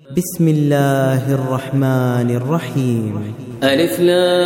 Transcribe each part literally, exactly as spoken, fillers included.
بسم الله الرحمن الرحيم. ألف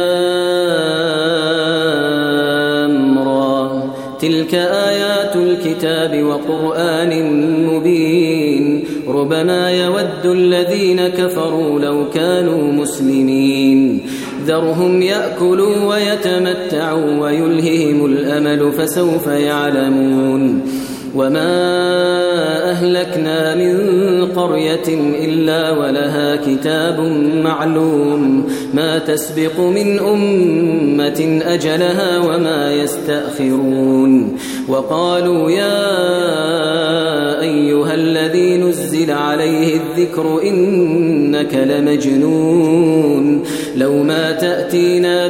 لام را، تلك آيات الكتاب وقرآن مبين. ربما يود الذين كفروا لو كانوا مسلمين. ذرهم يأكلوا ويتمتعوا ويلههم الأمل فسوف يعلمون. وما أهلكنا من قرية إلا ولها كتاب معلوم، ما تسبق من أمة أجلها وما يستأخرون. وقالوا يا أيها الذي نزل عليه الذكر إنك لمجنون، لو ما تأتينا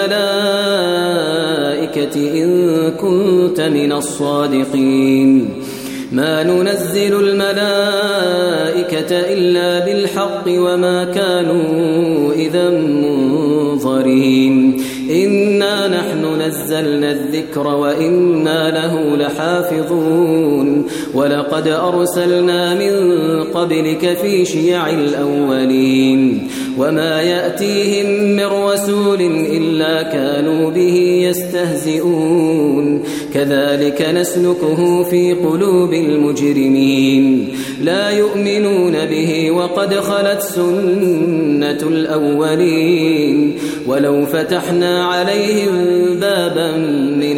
بالملائكة إن كنت من الصادقين. ما ننزل الملائكة إلا بالحق وما كانوا إذا منظرين. إنا نحن نزلنا الذكر وإنا له لحافظون. ولقد أرسلنا من قبلك في شيع الأولين، وما يأتيهم من رسول إلا كانوا به يستهزئون. كذلك نسلكه في قلوب المجرمين، لا يؤمنون به وقد خلت سنة الأولين. ولو فتحنا عليهم بابا من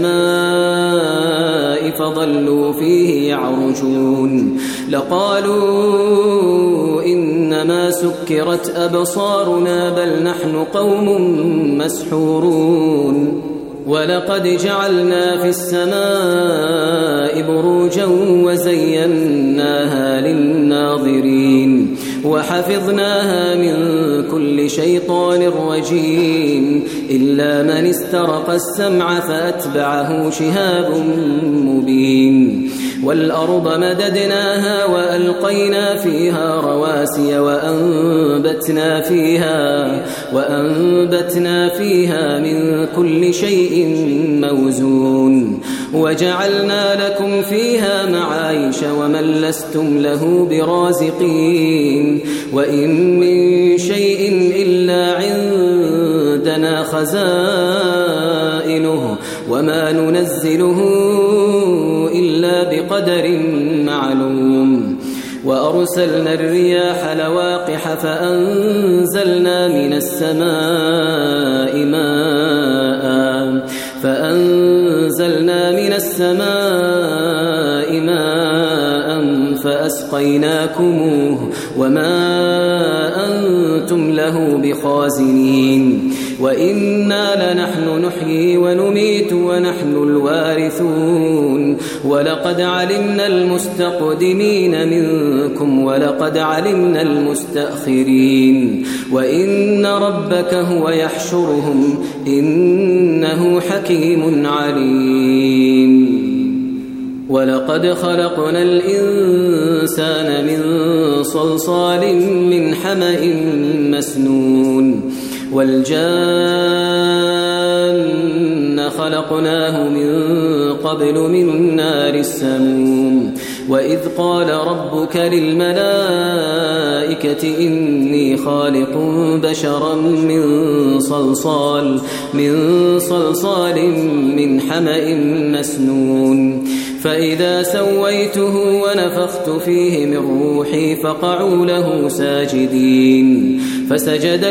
السماء فظلوا فيه يعرجون لقالوا إنما سكرت أبصارنا بل نحن قوم مسحورون. ولقد جعلنا في السماء بروجا وزيناها للناظرين وحفظناها من كل شيطان رجيم إلا من استرق السمع فأتبعه شهاب مبين. والأرض مددناها وألقينا فيها رواسي وأنبتنا فيها وأنبتنا فيها من كل شيء موزون. وجعلنا لكم فيها معايش ومن لستم له برازقين. وإن من شيء إلا عندنا خزائنه وما ننزله إلا بقدر معلوم. وأرسلنا الرياح لواقح فأنزلنا من السماء ماء فأنزلنا من السماء ماء فأسقيناكموه وما أنتم له بخازنين. وإنا لنحن نحيي ونميت ونحن الوارثون. ولقد علمنا المستقدمين منكم ولقد علمنا المستأخرين. وإن ربك هو يحشرهم إنه حكيم عليم. ولقد خلقنا الإنسان من صلصال من حمأ مسنون. والجان خلقناه من قبل من نار السموم. وإذ قال ربك للملائكة إني خالق بشرا من صلصال من صلصال من حمأ مسنون. فإذا سويته ونفخت فيه من روحي فقعوا له ساجدين. فسجد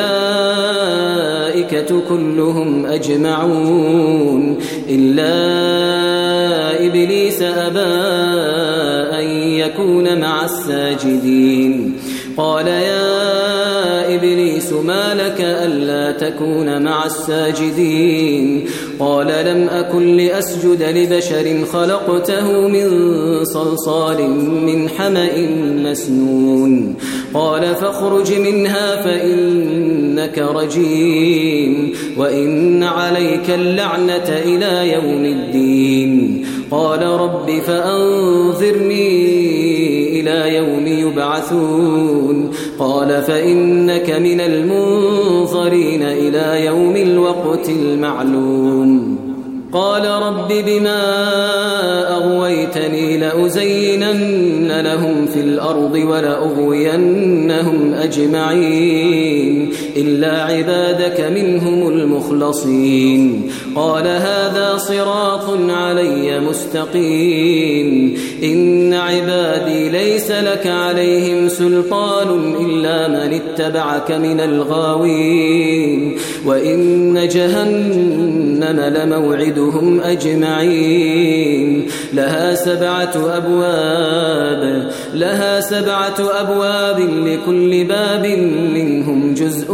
الملائكة كلهم أجمعون إلا إبليس أبى أن يكون مع الساجدين. قال يا إبليس ما لك ألا تكون مع الساجدين؟ قال لم أكن لأسجد لبشر خلقته من صلصال من حمأ مسنون. قال فاخرج منها فإنك رجيم وإن عليك اللعنة إلى يوم الدين. قال رب فأنظرني إلى يوم يبعثون. قال فإنك من المنظرين إلى يوم الوقت المعلوم. قال رب بما أغويتني لأزينن لهم في الأرض ولأغوينهم أجمعين إلا عبادك منهم المخلصين قال هذا صراط علي مستقيم إن عبادي ليس لك عليهم سلطان إلا من اتبعك من الغاوين وإن جهنم لموعدهم أجمعين لها سبعة أبواب لها سبعة أبواب لكل باب منهم جزء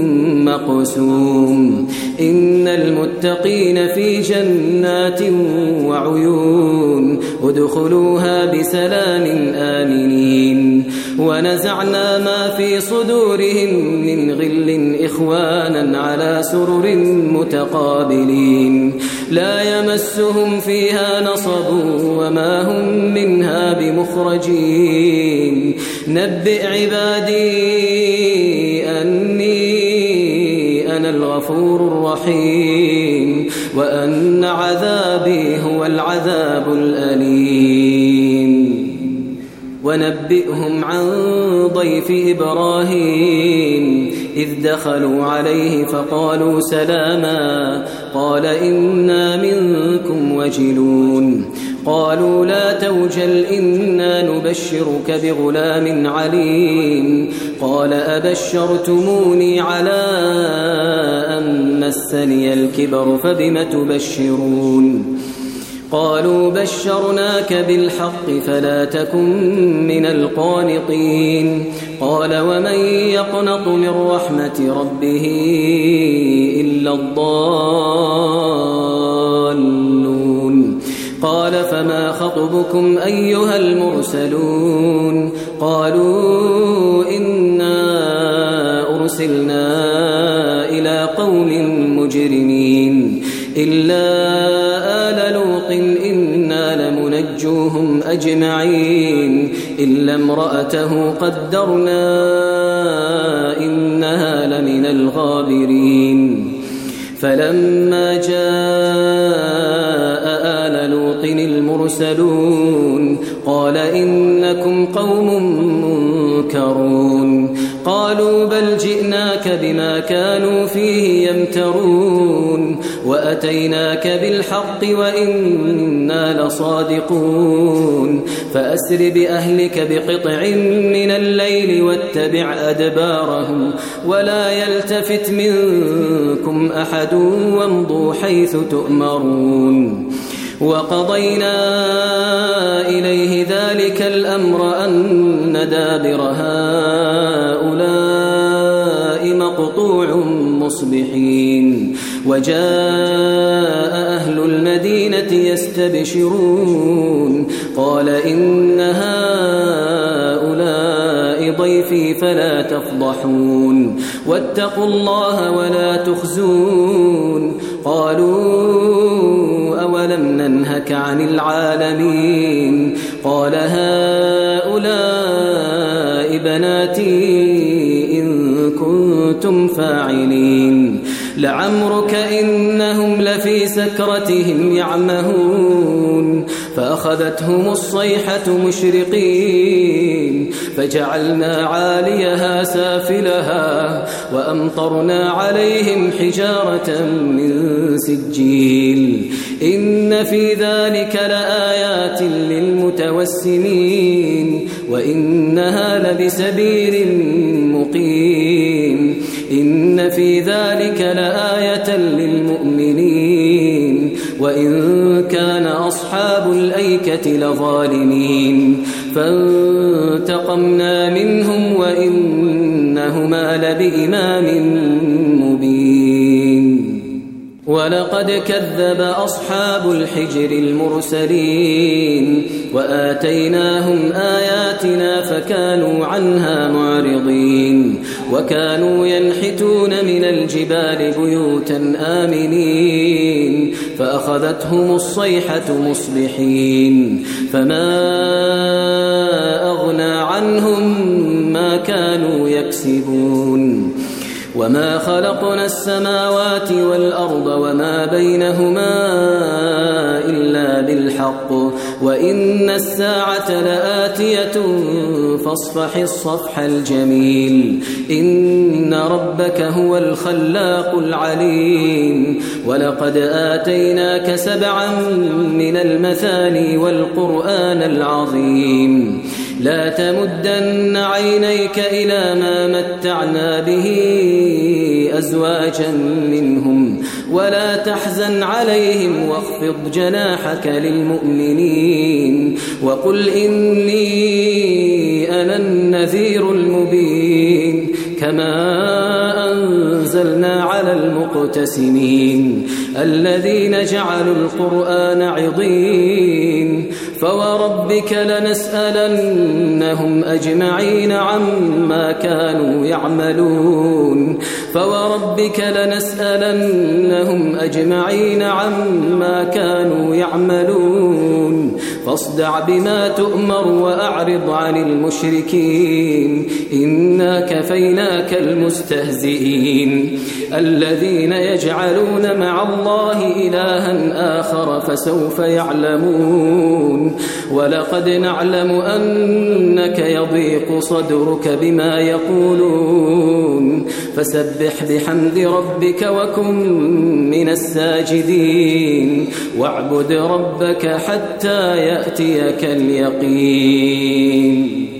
مقسوم إن المتقين في جنات وعيون ادخلوها بسلام آمنين ونزعنا ما في صدورهم من غل إخوانا على سرر متقابلين لا يمسهم فيها نصب وما هم منها بمخرجين نبئ عبادي أني أنا الغفور الرحيم وأن عذابي هو العذاب الأليم ونبئهم عن ضيف إبراهيم إذ دخلوا عليه فقالوا سلاما قال إنا منكم وجلون قالوا لا توجل إنا نبشرك بغلام عليم قال أبشرتموني على أن مسني الكبر فبم تبشرون قالوا بشرناك بالحق فلا تكن من القانطين قال ومن يقنط من رحمة ربه إلا الضالون قال فما خطبكم أيها المرسلون قالوا إنا أرسلنا إلى قوم مجرمين إلا آل لوط إنا لمنجوهم أجمعين إلا امرأته قدرنا إنها لمن الغابرين فلما جاء آل لوط المرسلون قال إنكم قوم منكرون قالوا بل جئناك بما كانوا فيه يمترون وأتيناك بالحق وإنا لصادقون فأسر بأهلك بقطع من الليل واتبع أدبارهم ولا يلتفت منكم أحد وامضوا حيث تؤمرون وقضينا إليه ذلك الأمر أن دابر هؤلاء مقطوع مصبحين وجاء أهل المدينة يستبشرون قال إن هؤلاء ضيفي فلا تفضحون واتقوا الله ولا تخزون قالوا أولم ننهك عن العالمين قال هؤلاء بناتي إن كنتم فاعلين لعمرك إنهم لفي سكرتهم يعمهون فأخذتهم الصيحة مشرقين فجعلنا عاليها سافلها وأمطرنا عليهم حجارة من سجيل إن في ذلك لآيات للمتوسمين وإنها لبسبيل مقيم إن في ذلك لآية للمؤمنين وإن كان أصحاب الأيكة لظالمين فانتقمنا منهم وإنهما لبإمام مبين ولقد كذب أصحاب الحجر المرسلين وآتيناهم آياتنا فكانوا عنها معرضين وكانوا ينحتون من الجبال بيوتا آمنين فأخذتهم الصيحة مصبحين فما أغنى عنهم ما كانوا يكسبون وما خلقنا السماوات والأرض وما بينهما إلا بالحق وإن الساعة لآتية فاصفح الصفح الجميل إن ربك هو الخلاق العليم ولقد آتيناك سبعا من المثاني والقرآن العظيم لا تمدن عينيك إلى ما متعنا به أزواجا منهم ولا تحزن عليهم واخفض جناحك للمؤمنين وقل إني أنا النذير المبين كما أنزلنا على المقتسمين الذين جعلوا القرآن عضين فوربك لنسألنهم أجمعين عما كانوا يعملون فوربك لنسألنهم أجمعين عما كانوا يعملون فاصدع بما تؤمر وأعرض عن المشركين إنا كفيناك المستهزئين الذين يجعلون مع الله إلها آخر فسوف يعلمون ولقد نعلم أنك يضيق صدرك بما يقولون فسبح بحمد ربك وكن من الساجدين واعبد ربك حتى يأتيك اليقين.